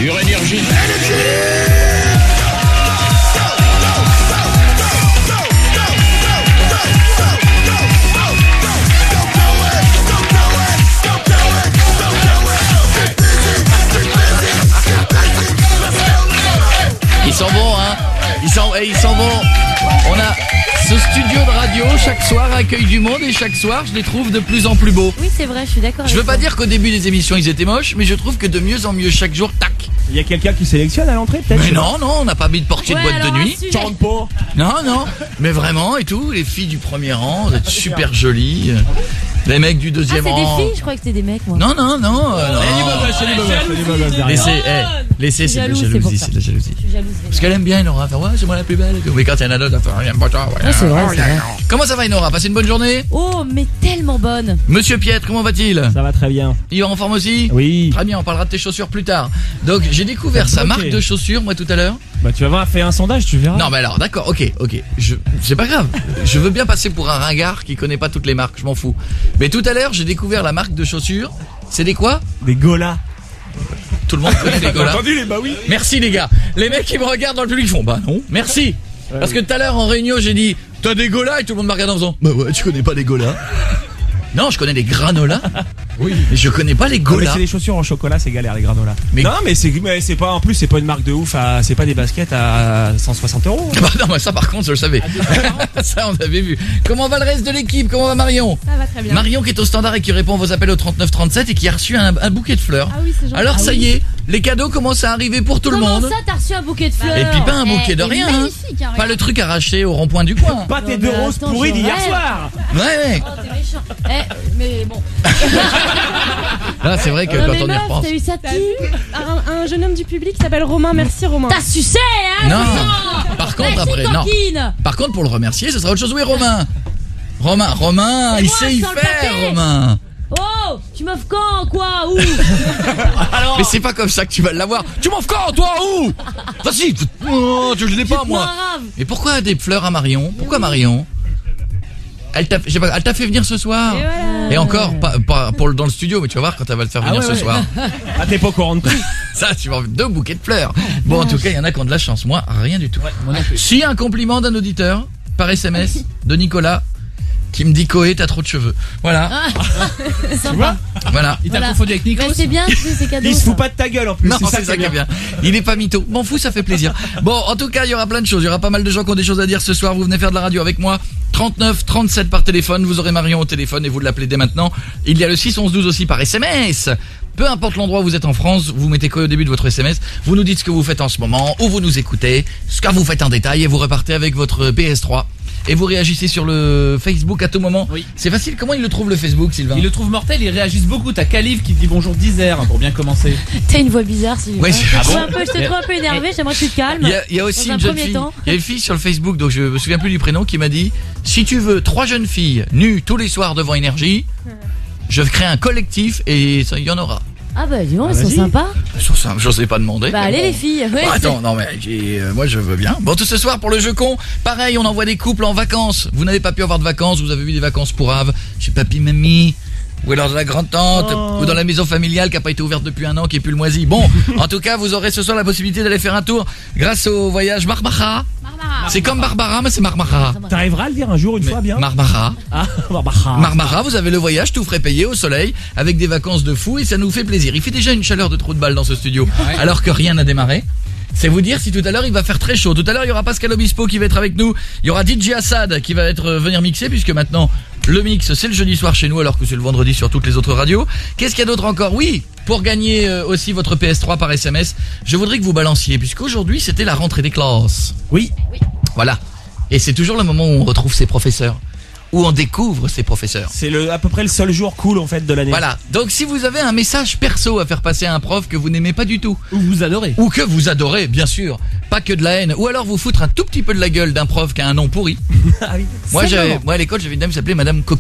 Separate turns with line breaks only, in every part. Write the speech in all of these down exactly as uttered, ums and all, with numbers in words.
Sur Énergie.
Ils sont bons, hein. Ils sont, eh, ils sont bons. On a ce studio de radio chaque soir accueille du monde et chaque soir je les trouve de plus en plus beaux.
Oui, c'est vrai, je suis d'accord.
Je veux
avec
pas
toi.
dire qu'au début des émissions ils étaient moches, mais je trouve que de mieux en mieux chaque jour, tac.
Il y a quelqu'un qui sélectionne à l'entrée peut-être?
Mais non, non, on n'a pas mis de portier
Ouais,
de boîte
alors,
de
un
nuit.
sujet.
Tu rentres pas.
Non, non, mais vraiment et tout, les filles du premier rang, vous êtes super jolies. Les mecs du
Ah,
deuxième
c'est
rang.
des filles, je crois que c'était des mecs, moi.
Non, non, non, euh, non.
C'est du beau gosse, c'est du beau gosse, c'est du beau gosse derrière.
Laissez, eh, laissez, c'est de la
jalouse, c'est pour
jalousie,
ça.
c'est de la jalousie.
Je suis jalouse.
Parce qu'elle aime bien Nora, elle fait ouais, c'est moi la plus belle. Mais quand il y en a d'autres, elle fait rien, pas toi.
Ouais, c'est vrai, c'est vrai.
Comment ça va Nora? Passez une bonne journée?
Oh, mais tellement bonne.
Monsieur Pietre, comment va-t-il?
Ça va très bien.
Il va en forme aussi?
Oui.
Très bien, on parlera de tes chaussures plus tard. Donc j'ai découvert sa
Ok.
marque de chaussures moi tout à l'heure.
Bah tu vas voir, fais un sondage, tu verras.
Non mais alors d'accord, ok, ok. Je, c'est pas grave. Je veux bien passer pour un ringard qui connaît pas toutes les marques, je m'en fous. Mais tout à l'heure j'ai découvert la marque de chaussures. C'est des quoi?
Des golas.
Tout le monde connaît les golas.
entendu les bah oui.
Merci les gars. Les mecs qui me regardent dans le public font bah non, merci. Parce que tout à l'heure en réunion j'ai dit t'as des golas et tout le monde m'a regardé en faisant bah ouais tu connais pas les golas. Non je connais les granolas. Oui. Mais je connais pas les
Non, mais
golas.
c'est des chaussures en chocolat, c'est galère les granolas.
Mais-
Non mais c'est mais c'est pas en plus c'est pas une marque de ouf, à- c'est pas des baskets à cent soixante euros.
Ah bah non mais ça par contre je le savais. Ça on avait vu. Comment va le reste de l'équipe? Comment va Marion?
Ça va très bien.
Marion qui est au standard et qui répond à vos appels au trente-neuf trente-sept et qui a reçu un, un bouquet de fleurs.
Ah oui, c'est gentil.
Alors
Ah
ça
oui.
y est, les cadeaux commencent à arriver pour tout le
Comment
monde.
ça, t'as reçu un bouquet de fleurs?
Et puis pas un bouquet
Eh,
de
il est
rien. hein.
magnifique, hein,
Pas
regarde.
le truc arraché au rond-point du coin.
Pas tes
Non,
deux
mais
roses
attends,
pourries
je
d'hier
rêve.
soir.
Ouais, ouais.
Oh, t'es méchant.
Eh, mais bon.
Là c'est vrai que
Non,
quand
mais
on y
meuf,
repense.
t'as eu ça
T'as
qui?
vu un, un jeune homme du public qui s'appelle Romain. Merci Romain.
T'as sucé, hein?
Non. Par contre
Merci,
après, non.
coquine.
Par contre pour le remercier, ce sera autre chose. Oui Romain. Romain, Romain,
Et
il
moi,
sait y
sans le
faire
papier.
Romain.
Oh, tu m'offres quand, quoi? Où?
Mais c'est pas comme ça que tu vas l'avoir. Tu m'offres quand toi? Où? Vas-y. Oh, je l'ai pas moi.
grave.
Mais pourquoi des fleurs à Marion? Pourquoi Marion? Elle t'a, je sais pas, elle t'a fait venir ce soir.
Et voilà.
Et encore, pas, pas pour le- dans le studio, mais tu vas voir quand elle va le faire venir
ouais,
ce
ouais.
soir.
Ah t'es pas au courant de tout.
Ça, tu vas avoir deux bouquets de fleurs. Bon, en tout cas, il y en a qui ont de la chance. Moi, rien du tout.
Moi non plus.
Si, un compliment d'un auditeur par S M S de Nicolas qui me dit Koé, t'as trop de cheveux. Voilà,
Sympa.
voilà.
Il t'a
Voilà.
confondu avec Nikos.
Ouais, c'est bien, c'est c'est cadeau.
Il se
ça.
fout pas de ta gueule en plus.
Non, c'est ça qui est bien. Il est pas mytho. M'en fous, ça fait plaisir. Bon, en tout cas, il y aura plein de choses. Il y aura pas mal de gens qui ont des choses à dire ce soir. Vous venez faire de la radio avec moi. trente-neuf trente-sept par téléphone. Vous aurez Marion au téléphone et vous l'appelez dès maintenant. Il y a le six onze douze aussi par S M S. Peu importe l'endroit où vous êtes en France, vous mettez quoi au début de votre S M S. Vous nous dites ce que vous faites en ce moment, où vous nous écoutez, ce que vous faites en détail et vous repartez avec votre P S trois. Et vous réagissez sur le Facebook à tout moment.
Oui.
C'est facile. Comment il le trouve le Facebook, Sylvain?
Il le trouve mortel, ils réagissent beaucoup. T'as Khalif qui dit bonjour Dizer pour bien commencer.
T'as une voix bizarre, Sylvain.
Ouais,
je
c'est-
te
Ah
trouve
bon
un peu, je te trouve un peu énervé, j'aimerais que tu te calmes.
Il y a, il y a aussi
Dans un
une jeune
premier
fille.
temps.
Il y a une fille sur le Facebook, donc je me souviens plus du prénom, qui m'a dit si tu veux trois jeunes filles nues tous les soirs devant Énergie, je crée un collectif et ça, il y en aura.
Ah bah dis donc,
Ah,
ils sont
vas-y.
sympas.
Je sais- J'osais pas demander.
Bah
mais
allez
bon.
les filles. Ouais,
Bon,
c'est-
attends, non mais j'ai, euh, moi je veux bien. Bon, tout ce soir pour le jeu con, pareil, on envoie des couples en vacances. Vous n'avez pas pu avoir de vacances, vous avez vu des vacances pourraves chez papy, mamie, ou alors de la grand-tante,
Oh.
ou dans la maison familiale qui a pas été ouverte depuis un an, qui est plus le moisi. Bon, en tout cas, vous aurez ce soir la possibilité d'aller faire un tour grâce au voyage Marmara. C'est comme Barbara, mais c'est Marmara.
T'arriveras à le dire un jour une fois bien.
Marmara.
Ah, bah,
Marmara, vous avez le voyage tout frais payé au soleil avec des vacances de fou et ça nous fait plaisir. Il fait déjà une chaleur de trou de balle dans ce studio alors que rien n'a démarré. C'est vous dire si tout à l'heure il va faire très chaud. Tout à l'heure il y aura Pascal Obispo qui va être avec nous. Il y aura D J Assad qui va être euh, venir mixer puisque maintenant le mix c'est le jeudi soir chez nous alors que c'est le vendredi sur toutes les autres radios. Qu'est-ce qu'il y a d'autre encore? Oui, pour gagner euh, aussi votre P S trois par S M S, je voudrais que vous balanciez puisqu'aujourd'hui c'était la rentrée des classes.
Oui.
Voilà. Et c'est toujours le moment où on retrouve ses professeurs, où on découvre ses professeurs.
C'est le à peu près le seul jour cool en fait de l'année.
Voilà. Donc si vous avez un message perso à faire passer à un prof que vous n'aimez pas du tout,
Ou vous adorez.
ou que vous adorez, bien sûr, pas que de la haine, ou alors vous foutre un tout petit peu de la gueule d'un prof qui a un nom pourri.
Ah oui.
Moi,
C'est
j'avais,
marrant.
moi à l'école, j'avais une dame qui s'appelait Madame Cocu.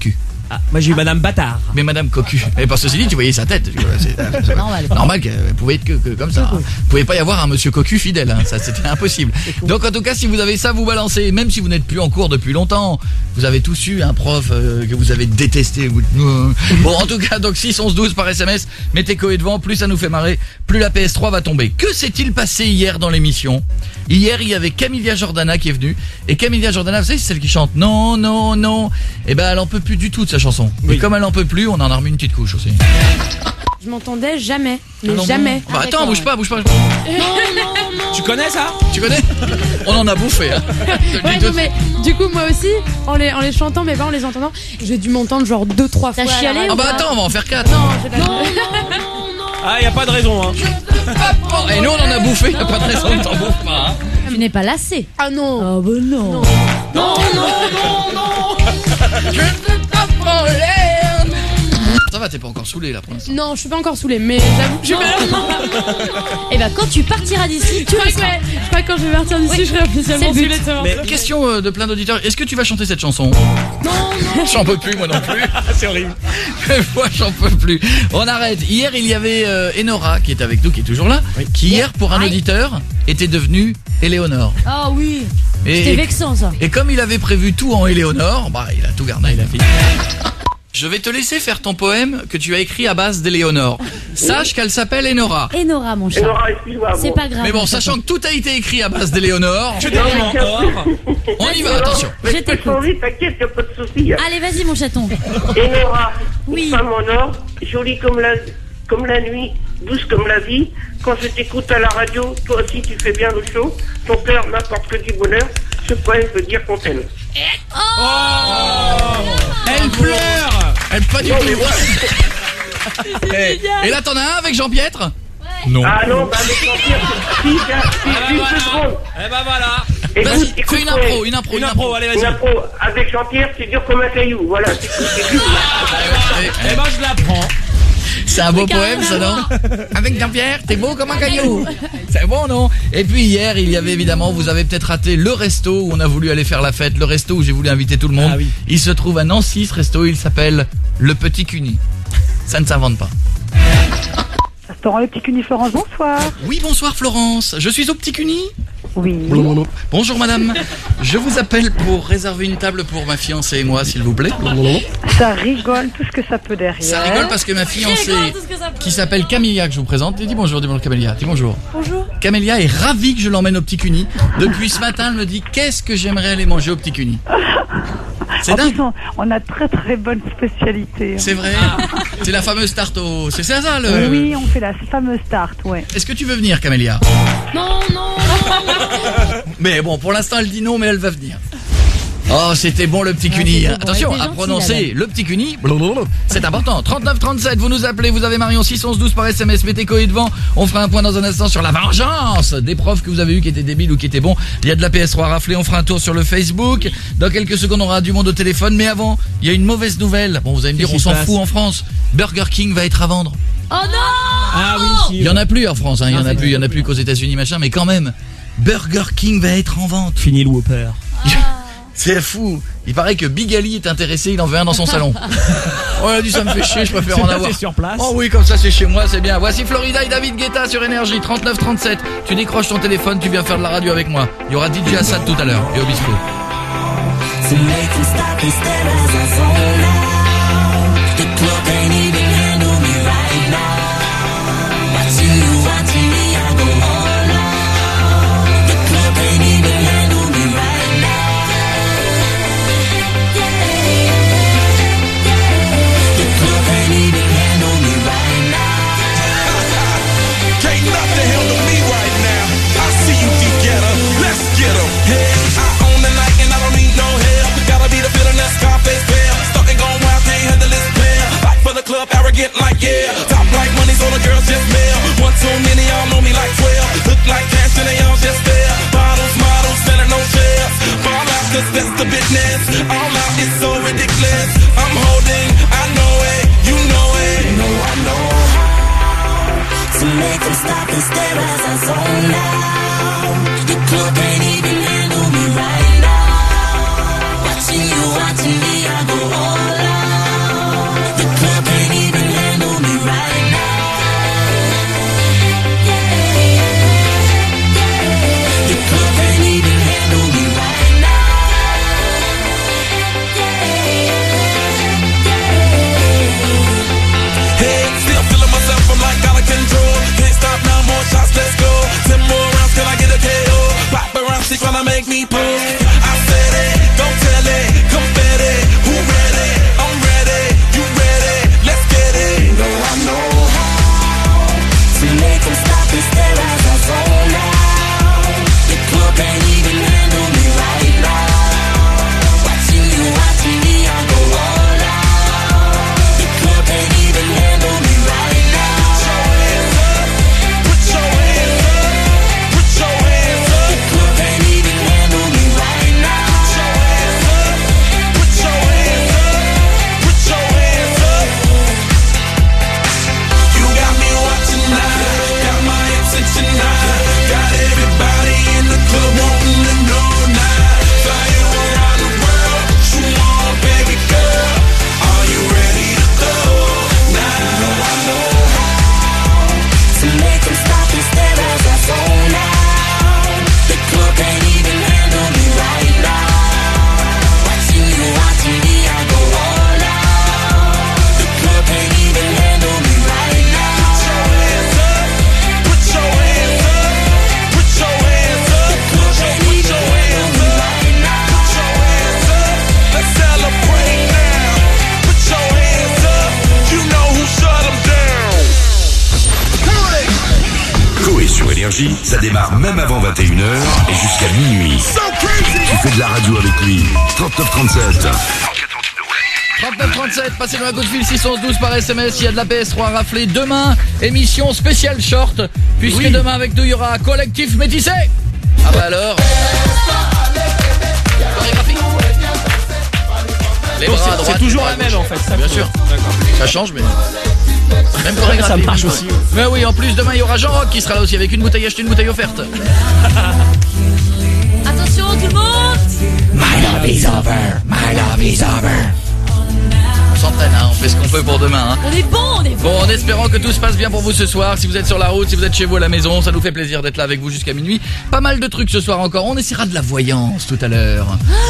Ah, moi j'ai eu Madame Bâtard.
Mais Madame Cocu. Mais par ceci dit, tu voyais sa tête. C'est, c'est, c'est
Normal.
normal qu'elle pouvait être que, que comme ça. Hein. Vous pouvez pas y avoir un Monsieur Cocu fidèle. Hein. Ça, c'était impossible. Donc en tout cas, si vous avez ça, vous balancez. Même si vous n'êtes plus en cours depuis longtemps, vous avez tous eu un prof euh, que vous avez détesté. Vous... Bon, en tout cas, donc six onze douze par S M S. Mettez Coé devant. Plus ça nous fait marrer, plus la P S trois va tomber. Que s'est-il passé hier dans l'émission? Hier, il y avait Camilla Jordana qui est venue. Et Camilla Jordana, vous savez, c'est celle qui chante non, non, non. Et ben, elle en peut plus du tout de sa chanson. Oui. Et comme elle en peut plus, on en a remis une petite couche aussi.
Je m'entendais jamais. Mais
Ah non,
jamais.
Bah attends, bouge pas, bouge pas.
Non, non, non.
Tu connais ça?
Tu connais? On en a bouffé, hein.
Ouais, non, mais du coup, moi aussi, en les, en les chantant, mais pas en les entendant, j'ai dû m'entendre genre deux, trois fois.
T'as
à la
chialé
radio.
Ah bah attends, on va en faire quatre.
Non, j'ai pas
Non,
Ah, y a pas de raison, hein.
Oh, et nous, on en a bouffé, y a pas de raison que t'en bouffes pas, hein.
tu n'es pas lassé.
Ah non.
Oh bah non.
Non.
Non, non, non, non. Je ne pas prendre l'air. Ça va, t'es pas encore saoulé là pour l'instant.
Non, je suis pas encore saoulée, mais j'avoue que je suis pas.
Et bah quand tu partiras d'ici, tu
Je crois
le
que,
seras.
ouais, je crois que quand je vais partir d'ici,
Oui.
je serai officiellement
C'est le but.
saoulée de ce
Mais
morceau.
question euh, de plein d'auditeurs, est-ce que tu vas chanter cette chanson?
Non, non.
J'en peux plus, moi non plus.
C'est horrible.
Moi, j'en peux plus. On arrête. Hier, il y avait euh, Enora qui est avec nous, qui est toujours là,
Oui.
qui hier, pour un
Aïe.
auditeur, était devenue Éléonore.
Ah oui.
Et,
C'était vexant ça.
et comme il avait prévu tout en Éléonore, bah, il a tout gardé.
Il a fait.
Je vais te laisser faire ton poème que tu as écrit à base d'Éléonore. Sache qu'elle s'appelle Enora.
Enora mon chat.
Enora, excuse-moi.
C'est
bon.
pas grave.
Mais bon,
mon
sachant
chaton.
que tout a été écrit à base d'Éléonore,
Je t'ai dit or.
on y va, attention.
Mais
Je
je peux
t'écoute.
changer, t'inquiète, y'a pas de souci.
Allez vas-y mon chaton.
Enora,
Oui.
une femme en or, jolie comme la, comme la nuit, douce comme la vie. Quand je t'écoute à la radio, toi aussi tu fais bien le show. Ton cœur m'apporte que du bonheur. Ce poème veut dire qu'on t'aime.
Elle pleure.
Elle pas du tout. Et, et là, t'en as un avec Jean-Pietre? Non.
Ah non, bah avec Jean-Pierre, si, tiens, si,
Ah,
une
voilà.
seconde.
Eh ben voilà.
Vas-y,
Écoute, écoute,
fais une impro, une impro,
Une impro, allez,
Une
vas-y.
impro avec Jean-Pierre, c'est dur comme un caillou. Voilà, c'est tout, c'est tout.
Eh ben je la prends.
C'est un beau poème, ça, non? Avec Jean-Pierre, t'es beau comme un caillou. C'est bon, non? Et puis hier, il y avait évidemment, vous avez peut-être raté le resto où on a voulu aller faire la fête, le resto où j'ai voulu inviter tout le monde.
Ah oui.
Il se trouve à Nancy, ce resto, il s'appelle Le Petit Cuny. Ça ne s'invente pas.
Restaurant Le Petit Cuny Florence, bonsoir.
Oui, bonsoir Florence, je suis au Petit Cuny.
Oui.
Bonjour madame, je vous appelle pour réserver une table pour ma fiancée et moi, s'il vous plaît.
Ça rigole tout ce que ça peut derrière.
Ça rigole parce que ma fiancée,
rigole tout ce que ça peut.
qui s'appelle Camélia, que je vous présente, dis bonjour, dis bonjour Camélia, dis bonjour.
Bonjour.
Camélia est ravie que je l'emmène au Petit Cuny. Depuis ce matin, elle me dit qu'est-ce que j'aimerais aller manger au Petit Cuny. C'est
En
dingue.
plus, on, on a très très bonne spécialité.
C'est vrai. C'est la fameuse tarte au... C'est ça, ça le...
Oui, on fait la fameuse tarte, ouais.
Est-ce que tu veux venir Camélia?
Non non.
Mais bon, pour l'instant, elle dit non, mais elle va venir. Oh, c'était bon le Petit
Ah,
Cuny.
c'était bon,
Attention
elle était
à
gentille,
prononcer
la dame.
le Petit Cuny. Blablabla. C'est important. trente-neuf trente-sept, vous nous appelez, vous avez Marion six onze douze par S M S, mettez Coé devant. On fera un point dans un instant sur la vengeance des profs que vous avez eu qui étaient débiles ou qui étaient bons. Il y a de la P S trois raflée, on fera un tour sur le Facebook. Dans quelques secondes, on aura du monde au téléphone. Mais avant, il y a une mauvaise nouvelle. Bon, vous allez me dire,
Qu'est-ce
on
qui
s'en
se passe
fout en France. Burger King va être à vendre.
Oh non.
Ah oui, si.
Il y en a plus en France, hein. Il y
Non,
en a
c'est
plus, il y en a plus qu'aux États-Unis, machin. Mais quand même, Burger King va être en vente.
Fini le Whopper.
C'est fou. Il paraît que Big Ali est intéressé, il en veut un dans son salon. On a dit ça me fait chier, je préfère
C'est
en
passé
avoir.
sur place.
Oh oui, comme ça c'est chez moi, c'est bien. Voici Florida et David Guetta sur Énergie, trente-neuf trente-sept. Tu décroches ton téléphone, tu viens faire de la radio avec moi. Il y aura D J Assad tout à l'heure et Obispo.
So make them stop and stare as I zone out. The club can't even handle me right now. Watching you, watching me, I go all out. The club can't even handle me right now. Yeah, yeah. The club can't even handle me right now.
Can't nothing handle me right now. I see you, D-Getter. Let's get 'em. Hey, I own the night and I don't need no help. Gotta be the feeling that Scarface feel. Stuck and gone wild, can't handle this player. Back for the club, arrogant like yeah. Top like money, so the girls just mail. One too many, y'all know me like twelve. Look like cash and they all just there. Bottles, models, selling no shares. Fall out, cause that's the business. All out is so ridiculous. I'm holding, I know it, you know it.
You know I know how to make them stop and stare as I zone out. The club can't even handle me right now. Watching you, watching me, I go all out.
Énergie, ça démarre même avant vingt et une heures et jusqu'à minuit. Tu fais de la radio avec lui. trente-neuf trente-sept.
trente-neuf trente-sept, passez-nous un coup de fil six onze douze par S M S, il y a de la P S trois à rafler. Demain, émission spéciale short, puisque oui. Demain avec nous il y aura Collectif Métissé. Ah bah alors chorégraphie. Les bras à droite,
c'est toujours la même en fait, ça.
Bien sûr. Ça change mais même chorégraphie.
Ça marche aussi.
Mais oui, en plus demain il y aura Jean-Roch qui sera là aussi avec une bouteille achetée, une bouteille offerte.
Attention tout le monde.
My love is over, my love is over. On s'entraîne, hein, on fait ce qu'on peut pour demain. Hein.
On est bon, on est bon.
Bon, en espérant que tout se passe bien pour vous ce soir. Si vous êtes sur la route, si vous êtes chez vous à la maison, ça nous fait plaisir d'être là avec vous jusqu'à minuit. Pas mal de trucs ce soir encore. On essaiera de la voyance tout à l'heure.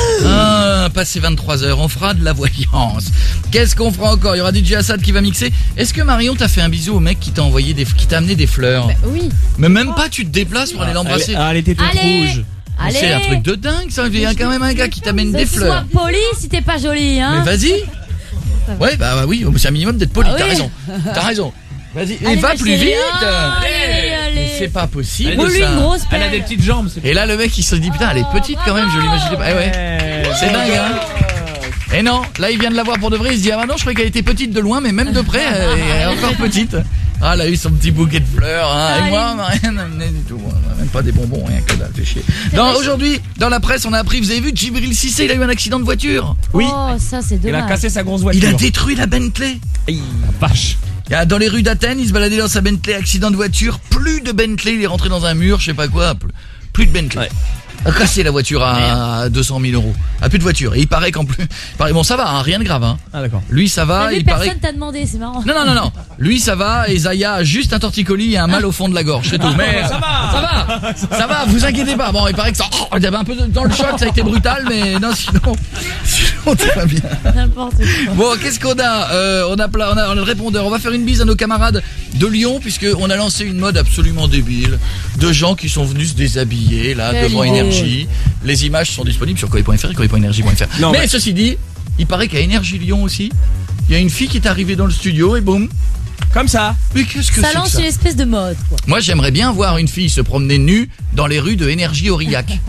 Ah, passé vingt-trois heures, on fera de la voyance. Qu'est-ce qu'on fera encore? Il y aura D J Assad qui va mixer. Est-ce que Marion t'a fait un bisou au mec qui t'a envoyé des, qui t'a amené des fleurs?
Bah, oui.
Mais même pas, tu te déplaces pour aller l'embrasser.
Ah, elle était toute rouge.
Allez.
C'est un truc de dingue ça. Il y a quand même un gars qui t'amène des fleurs.
Sois poli si t'es pas jolie, hein.
Mais vas-y. Ouais, bah, bah oui, c'est un minimum d'être poli, ah t'as oui. raison. T'as raison. Vas-y,
allez,
et va plus vite.
Allez, allez, allez.
C'est pas possible.
Elle, lui, une grosse
elle a des petites jambes.
Et là, le mec, il se dit putain, elle est petite quand même, je l'imaginais pas. Eh ouais. C'est dingue, hein. Et non, là, il vient de la voir pour de vrai, il se dit ah bah non, je croyais qu'elle était petite de loin, mais même de près, elle est encore petite. Ah, elle a eu son petit bouquet de fleurs, hein. Ah, et moi, on m'a rien amené du tout. Même pas des bonbons, rien que dalle, fait chier. Dans, aujourd'hui, dans la presse, on a appris, vous avez vu, Djibril Cissé, il a eu un accident de voiture.
Oui. Oh, ça, c'est dommage.
Il a cassé sa grosse voiture.
Il a détruit la Bentley.
Aïe, la vache.
Dans les rues d'Athènes, il se baladait dans sa Bentley, accident de voiture, plus de Bentley, il est rentré dans un mur, je sais pas quoi, plus de Bentley. Ouais. A cassé la voiture à deux cent mille euros. A plus de voiture. Et il paraît qu'en plus, bon ça va, hein, rien de grave. Hein.
Ah d'accord.
Lui ça va. Il
personne
paraît...
t'a demandé, c'est marrant.
Non non non non. Lui ça va et Zaya a juste un torticolis et un mal au fond de la gorge, c'est tout. Mais
ça va,
ça va, ça va. Vous inquiétez pas. Bon, il paraît que ça, oh, il y avait un peu de... dans le choc, ça a été brutal, mais non sinon, sinon tout va bien.
N'importe quoi.
Bon, qu'est-ce qu'on a euh, On a plein, on a, on a le répondeur. On va faire une bise à nos camarades de Lyon puisque on a lancé une mode absolument débile de gens qui sont venus se déshabiller là
Quelle
devant
idée.
Énergie. Les images sont disponibles sur coé point f r et coé point énergie point f r. Non, mais, mais ceci dit, il paraît qu'à Énergie Lyon aussi, il y a une fille qui est arrivée dans le studio et boum,
comme ça.
Mais qu'est-ce que
ça
c'est
lance
que ça
une espèce de mode quoi.
Moi j'aimerais bien voir une fille se promener nue dans les rues de Énergie Aurillac.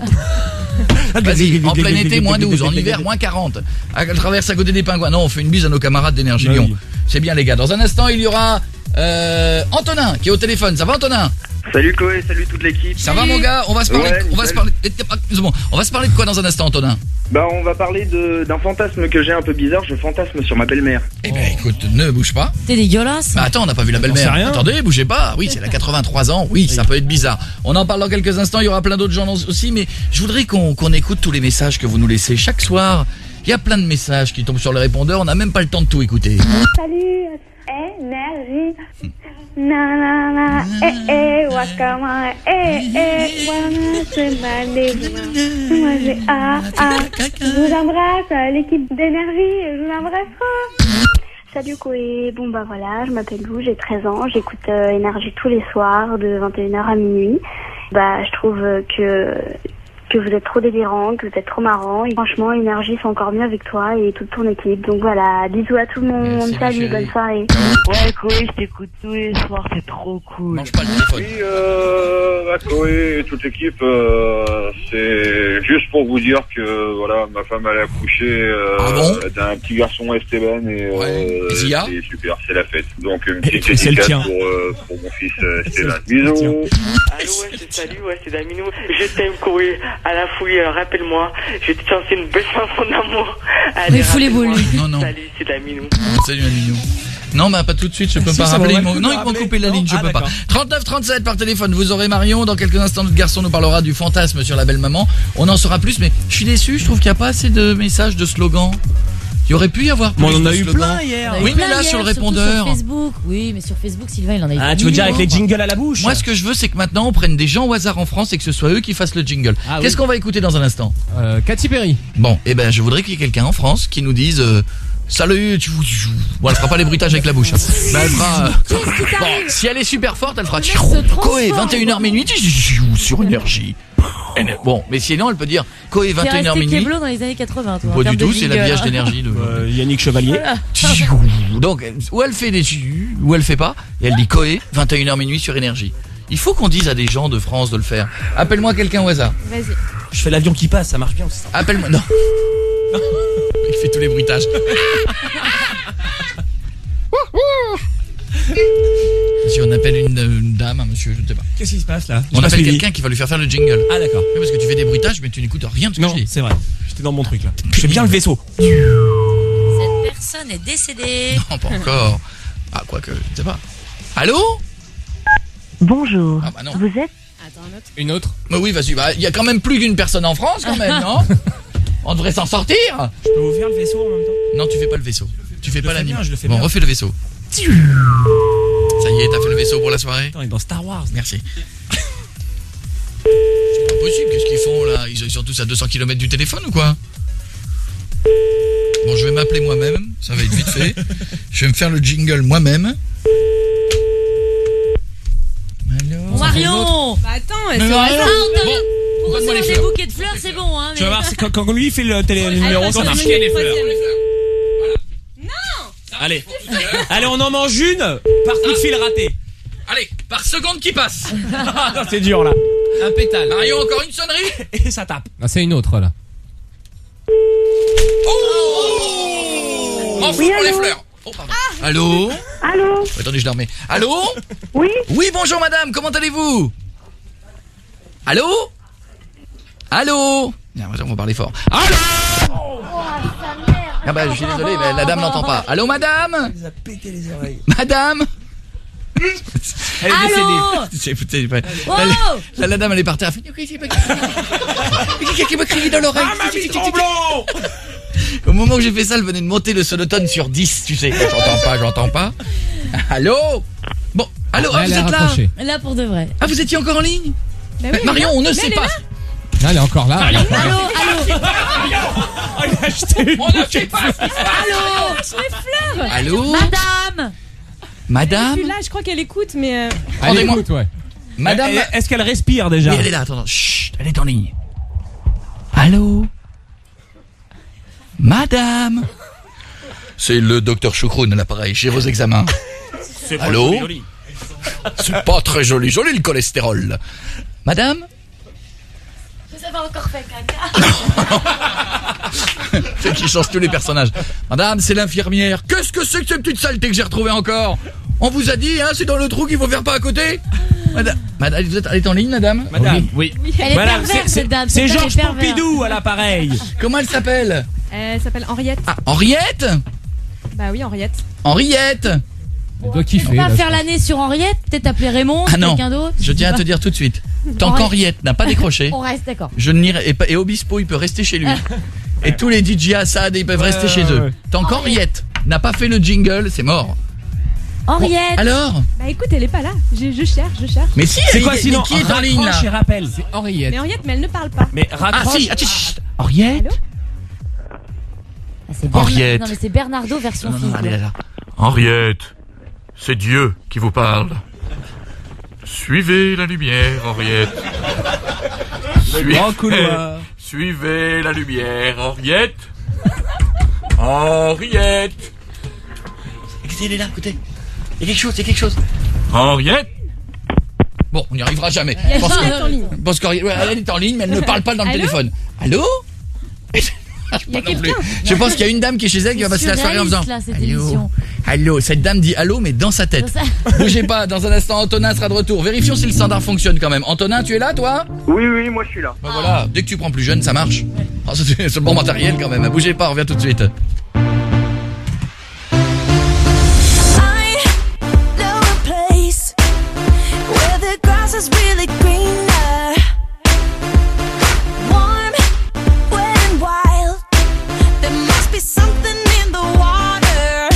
Vas-y, en plein été moins douze, en hiver moins quarante. Elle traverse à côté des pingouins. Non, on fait une bise à nos camarades d'Énergie Lyon. Oui. C'est bien les gars. Dans un instant, il y aura euh, Antonin qui est au téléphone. Ça va Antonin?
Salut Koé, salut toute l'équipe.
Ça va mon gars? On va se parler, ouais, de, on va se parler, on va se parler de quoi dans un instant, Antonin?
Bah on va parler de d'un fantasme que j'ai un peu bizarre. Je fantasme sur ma belle-mère.
Eh ben écoute, ne bouge pas.
T'es dégueulasse.
Bah attends, on n'a pas vu la belle-mère. Attendez, bougez pas. Oui, c'est la quatre-vingt-trois ans. Oui, ça peut être bizarre. On en parle dans quelques instants. Il y aura plein d'autres gens aussi, mais je voudrais qu'on qu'on écoute tous les messages que vous nous laissez chaque soir. Il y a plein de messages qui tombent sur le répondeur. On n'a même pas le temps de tout écouter.
Salut, Énergie. Na na na, eh eh, wakama, eh eh, wana semane, moi ah ah. Je vous embrasse, l'équipe d'Énergie, je vous embrasse trop. Salut Koé, bon bah voilà, je m'appelle Lou, j'ai treize ans, j'écoute euh, Énergie tous les soirs de vingt et une heures à minuit. Bah je trouve que que vous êtes trop délirant, que vous êtes trop marrant. Et franchement, Énergie, c'est encore mieux avec toi et toute ton équipe. Donc voilà, bisous à tout le monde. Salut, bonne soirée.
Ouais, Koé, je t'écoute tous les soirs, c'est trop cool.
Mange pas le téléphone.
Oui, euh, Koé et toute l'équipe, euh, c'est juste pour vous dire que voilà, ma femme elle a accouché euh,
ah bon
d'un petit garçon Esteban et
ouais.
euh,
Zia
c'est super, c'est la fête. Donc une petite dédicace pour, euh, pour mon fils euh, Esteban. Bisous.
Allô, ouais, c'est salut, ouais, c'est Daminou. Je t'aime, Koé. À la fouille, alors rappelle-moi, je vais te chanter une belle chanson d'amour.
Mais fous les boules.
Non, non.
Salut, c'est Daminou.
Salut, Daminou. Non, bah pas tout de suite, je peux si, pas rappeler. Ils non, ils vont couper la ligne, je ah, peux pas. trente-neuf trente-sept par téléphone, vous aurez Marion. Dans quelques instants, notre garçon nous parlera du fantasme sur la belle maman. On en saura plus, mais je suis déçu, je trouve qu'il n'y a pas assez de messages, de slogans. Il y aurait pu y avoir plus.
Bon, on en a
de
eu
slogans.
plein hier.
Oui, mais là, sur le répondeur.
Sur Facebook. Oui, mais sur Facebook, Sylvain, il en a eu.
Ah, tu veux dire avec les jingles à la bouche?
Moi, ce que je veux, c'est que maintenant, on prenne des gens au hasard en France et que ce soit eux qui fassent le jingle. Ah, Qu'est-ce oui. qu'on va écouter dans un instant?
euh, Katy Perry.
Bon, eh ben, je voudrais qu'il y ait quelqu'un en France qui nous dise... Euh, Salut, tu bon, elle fera pas les bruitages avec la bouche. Hein. Mais elle fera. Euh... Bon, si elle est super forte, elle fera. Koé, vingt et une heures minuit sur Énergie. Bon, mais sinon, elle peut dire Koé, vingt et une heures minuit.
Keblo dans les années quatre-vingts. Toi,
pas du tout, c'est l'habillage d'Énergie de
euh, Yannick Chevalier.
Donc, où elle fait des, ou elle fait pas, et elle dit Koé, vingt et une heures minuit sur Énergie. Il faut qu'on dise à des gens de France de le faire. Appelle-moi quelqu'un au hasard.
Vas-y.
Je fais l'avion qui passe, ça marche bien aussi.
Appelle-moi. Non. Il fait tous les bruitages. Si on appelle une, une dame, un monsieur, je ne sais pas.
Qu'est-ce qui se passe là?
On appelle quelqu'un qui va lui faire faire le jingle.
Ah d'accord.
Oui, parce que tu fais des bruitages, mais tu n'écoutes rien de ce que
Non,
je dis.
c'est vrai. J'étais dans mon truc là. Je fais bien le vaisseau.
Cette personne est décédée.
Non, pas encore. Ah, quoique, je ne sais pas. Allô?
Bonjour.
Ah bah non.
Vous êtes
Attends, un autre.
Une autre?
Mais oui, vas-y. Bah, il y a quand même plus d'une personne en France, quand même, non? On devrait s'en sortir.
Je peux vous faire le vaisseau en même temps?
Non, tu fais pas le vaisau. Tu fais
Je
pas
le fais
l'anime.
bien, je le fais
Bon,
bien.
refais le vaisseau. Ça y est, t'as fait le vaisseau pour la soirée?
Attends, il est dans Star Wars.
Merci. C'est pas possible, qu'est-ce qu'ils font là? Ils sont tous à deux cents kilomètres du téléphone ou quoi? Bon, je vais m'appeler moi-même, ça va être vite fait. Je vais me faire le jingle moi-même.
Bon, Marion.
Bah attends,
Mais
c'est
Marion,
hasard.
Ah,
bon,
pour
donne-moi les
recevoir des
fleurs.
bouquets de fleurs, c'est bon, hein.
Tu vas
mais-
voir, c'est quand, quand lui il fait le, télé, le numéro,
Allez,
ça marche.
troisième,
les fleurs.
troisième.
Allez. Allez, on en mange une par coup de fil raté.
Allez, par seconde qui passe.
Ah, c'est dur là.
Un pétale.
Marion, encore une sonnerie.
Et ça tape.
Ah, c'est une autre là.
Oh, M'en fous
Oui,
pour les
allô
fleurs. Oh, pardon. Allô?
Allô?
Attendez, je dormais. Allô?
Oui?
Oui, bonjour madame, comment allez-vous? Allô? Allô? Non, on va parler fort. Allô? Ah bah, je suis désolé, mais la dame n'entend pas. Allô, madame?
Il a pété les oreilles.
Madame? Elle est
Allô?
décédée. C'est- c'est- La,
Wow.
la- la dame, elle est par terre. Elle fait, quelqu'un qui m'a crié dans l'oreille.
Ah, mamie tremblant.
Au moment où j'ai fait ça, elle venait de monter le sonotone sur dix, tu sais. J'entends pas, j'entends pas. Allô? Bon, allô, ah,
Elle
vous
est
êtes là?
raccrochée.
Là pour de vrai.
Ah, vous étiez encore en ligne?
Bah oui,
Mais Marion, on ne
mais
sait
elle est
pas.
là.
Là, elle est encore là.
Allô, allô,
Oh, il a acheté une
On ne sait
bouquet.
pas ce qui se passe.
allô.
Allô?
Madame.
Madame?
Puis là, je crois qu'elle écoute, mais euh,
Elle
Rendez-moi.
écoute, ouais.
Madame?
Elle- Est-ce qu'elle respire déjà?
Oui, elle est là, attends, chut, elle est en ligne. Allô? Madame? C'est le docteur Choucroune à l'appareil, chez vos examens.
C'est pas
Allô?
joli, joli.
C'est pas très joli, joli le cholestérol. Madame?
Vous avez encore fait caca.
C'est qui change tous les personnages. Madame, c'est l'infirmière. Qu'est-ce que c'est que ces petites saletés que j'ai retrouvées encore? On vous a dit, hein, c'est dans le trou qu'il faut faire pas à côté? Madame, madame, vous êtes, elle est en ligne, madame?
Madame.
Oui.
Elle est
Madame,
perverse,
c'est-
cette dame.
c'est
cette dame
Georges
est perverse.
Pompidou à l'appareil.
Comment elle s'appelle?
elle s'appelle Henriette.
Ah, Henriette?
Bah oui, Henriette.
Henriette?
Elle doit kiffer.
On va
là,
faire
je
l'année sur Henriette, peut-être appeler Raymond,
Ah non,
quelqu'un d'autre.
je tiens à te dire tout de suite. Tant
Henriette.
qu'Henriette n'a pas décroché,
On reste d'accord.
je n'irai et, pas- et Obispo il peut rester chez lui. Et tous les D J Assad ils peuvent rester
Ouais,
chez
ouais,
eux.
ouais.
Tant qu'Henriette n'a pas fait le jingle, c'est mort.
Henriette.
Alors?
Bah écoute, elle est pas là. Je, je cherche, je cherche.
Mais si,
C'est
elle-
quoi
mais
sinon?
qui est en ligne
Raccroche et
là?
rappelle.
C'est Henriette.
Mais Henriette, mais elle ne parle pas.
Mais
Ah
raccroche.
si, attends, chut. Henriette?
Allô?
Ah, c'est Bernard-
Henriette.
Non mais c'est Bernardo version
Non, non,
fille.
allez, là, là.
Henriette, c'est Dieu qui vous parle. Suivez la lumière, Henriette. Suivez,
grand couloir.
suivez la lumière, Henriette. Henriette.
Écoutez, elle est là, écoutez. Il y a quelque chose, il y a quelque chose.
Henriette.
Bon, on n'y arrivera jamais.
Il y a
Parce que-
Henriette en ligne.
Parce qu'Henriette, ouais, elle est en ligne, mais elle ne parle pas dans le
Allô?
téléphone. Allô?
Il y a
Pas non plus.
quelqu'un.
Je pense qu'il y a une dame qui est chez elle qui va passer la soirée en faisant
surréaliste, là, cette
allô,
émission.
allô. Cette dame dit allô, mais dans sa tête.
Dans sa-
Bougez pas, dans un instant, Antonin sera de retour. Vérifions si le standard fonctionne quand même. Antonin, tu es là, toi?
Oui, oui, moi je suis là.
Ben voilà, dès que tu prends plus jeune, ça marche. Ah, c'est c'est le bon matériel quand même. Bougez pas, on revient tout de suite.
I know a place where the grass is really greener. Warm, wet and wild. There must be something in the water.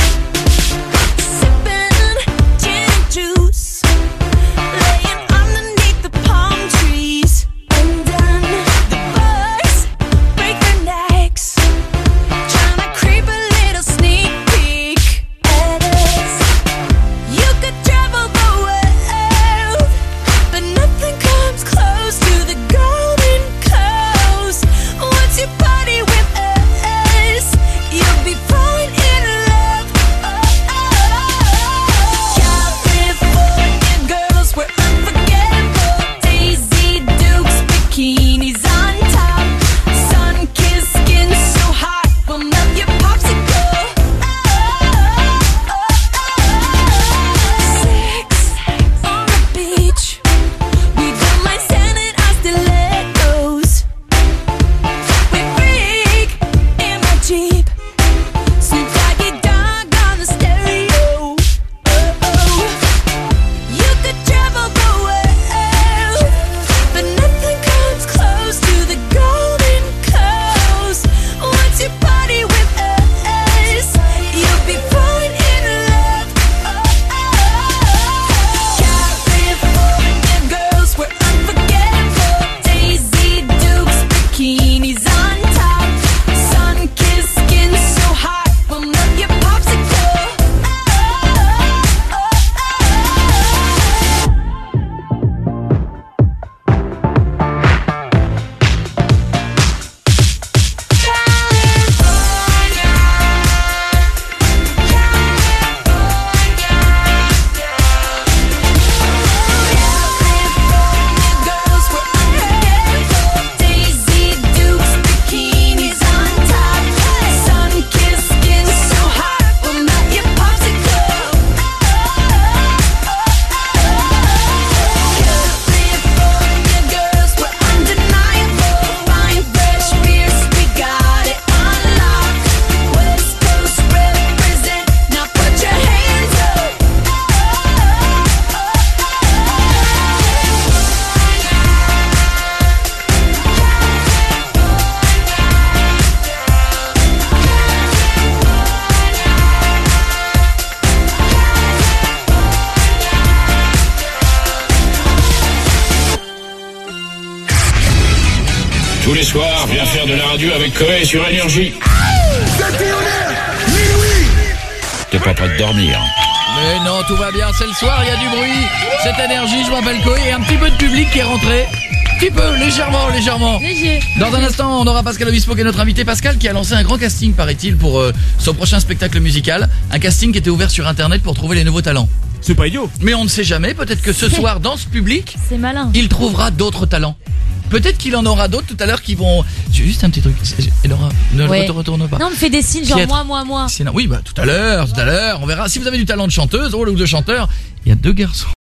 Sipping gin and juice, laying underneath the palm trees. And then the birds break their necks,
Tous les soirs, viens faire de la radio avec Coé sur Énergie. T'es pas prêt de dormir.
Mais non, tout va bien, c'est le soir, il y a du bruit. Cette Énergie, je m'appelle Coé, et un petit peu de public qui est rentré. Petit peu, légèrement, légèrement.
Léger.
Dans un instant, on aura Pascal Obispo qui est notre invité. Pascal qui a lancé un grand casting, paraît-il, pour euh, son prochain spectacle musical. Un casting qui était ouvert sur Internet pour trouver les nouveaux talents.
C'est pas idiot.
Mais on ne sait jamais, peut-être que ce soir, dans ce public,
C'est malin.
il trouvera d'autres talents. Peut-être qu'il en aura d'autres tout à l'heure qui vont... J'ai juste un petit truc. Laura, ne
Ouais.
te retourne pas.
Non, on me fait des signes genre
Piètre.
moi, moi, moi.
Sinon, oui, bah tout à l'heure, tout à l'heure, on verra. Si vous avez du talent de chanteuse ou de chanteur, il y a deux garçons.